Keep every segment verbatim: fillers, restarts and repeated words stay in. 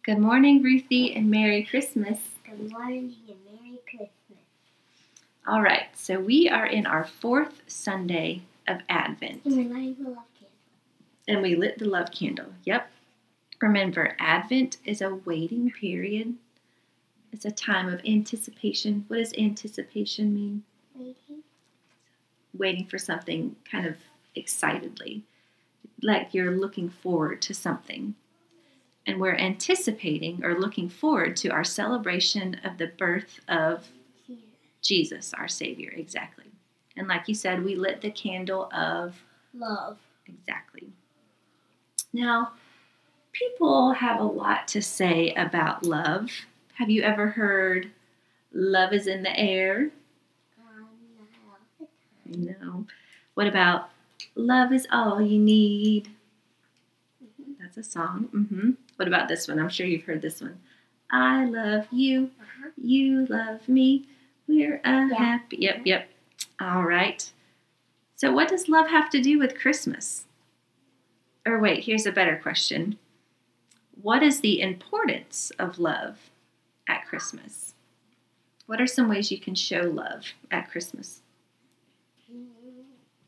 Good morning, Ruthie, and Merry Christmas. Good morning and Merry Christmas. All right, so we are in our fourth Sunday of Advent. And we're lighting the love candle. And we lit the love candle. Yep. Remember, Advent is a waiting period. It's a time of anticipation. What does anticipation mean? Waiting. Waiting for something kind of excitedly, like you're looking forward to something. And we're anticipating or looking forward to our celebration of the birth of Jesus. Jesus, our Savior, exactly. And like you said, we lit the candle of Love. exactly. Now, people have a lot to say about love. Have you ever heard love is in the air? Um, not all the time. No. What about love is all you need? Mm-hmm. That's a song. Mm-hmm. What about this one? I'm sure you've heard this one. I love you. Uh-huh. You love me. We're a Yeah. happy. Yep, yep. All right. So what does love have to do with Christmas? Or wait, here's a better question. What is the importance of love at Christmas? What are some ways you can show love at Christmas? Mm,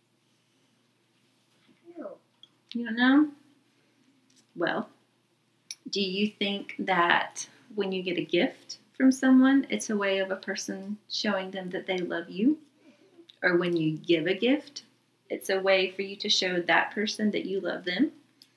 no. You don't know? Well, do you think that when you get a gift from someone, it's a way of a person showing them that they love you? Or when you give a gift, it's a way for you to show that person that you love them?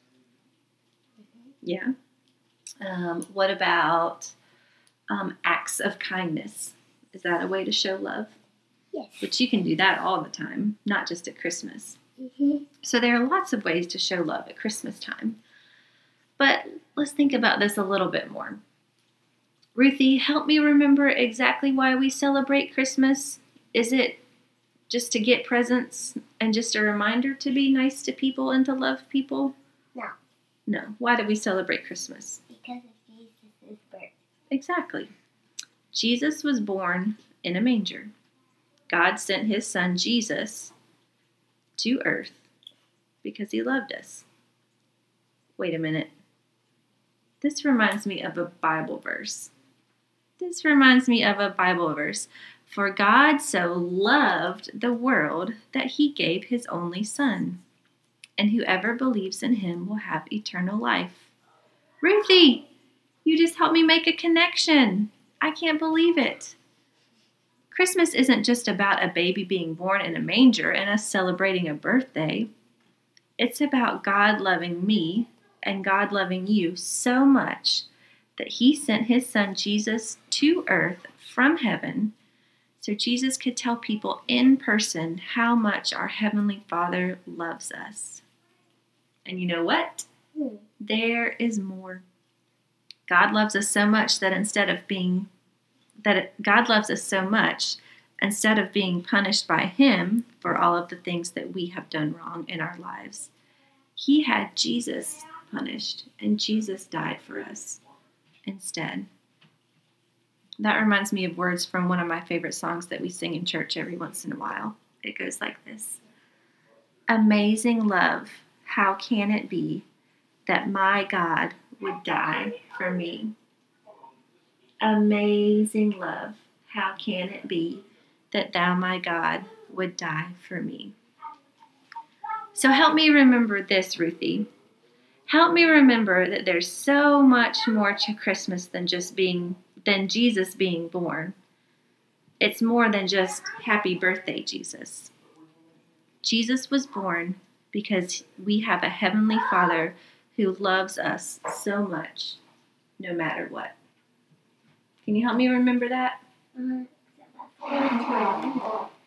Mm-hmm. Yeah. Um, what about um, acts of kindness? Is that a way to show love? Yes. But you can do that all the time, not just at Christmas. Mm-hmm. So there are lots of ways to show love at Christmas time. But let's think about this a little bit more. Ruthie, help me remember exactly why we celebrate Christmas. Is it just to get presents and just a reminder to be nice to people and to love people? No. No. Why do we celebrate Christmas? Because of Jesus' birth. Exactly. Jesus was born in a manger. God sent his son Jesus to earth because he loved us. Wait a minute. This reminds me of a Bible verse. This reminds me of a Bible verse. For God so loved the world that he gave his only son, and whoever believes in him will have eternal life. Ruthie, you just helped me make a connection. I can't believe it. Christmas isn't just about a baby being born in a manger and us celebrating a birthday. It's about God loving me and God loving you so much that he sent his son Jesus to earth from heaven so Jesus could tell people in person how much our Heavenly Father loves us. And you know what? Hmm. There is more. God loves us so much that instead of being that it, God loves us so much instead of being punished by him for all of the things that we have done wrong in our lives, he had Jesus punished, and Jesus died for us instead. That reminds me of words from one of my favorite songs that we sing in church every once in a while. It goes like this. Amazing love, how can it be that my God would die for me? Amazing love, how can it be that thou, my God, would die for me? So help me remember this, Ruthie. Help me remember that there's so much more to Christmas than just being, than Jesus being born. It's more than just happy birthday, Jesus. Jesus was born because we have a Heavenly Father who loves us so much, no matter what. Can you help me remember that? Uh,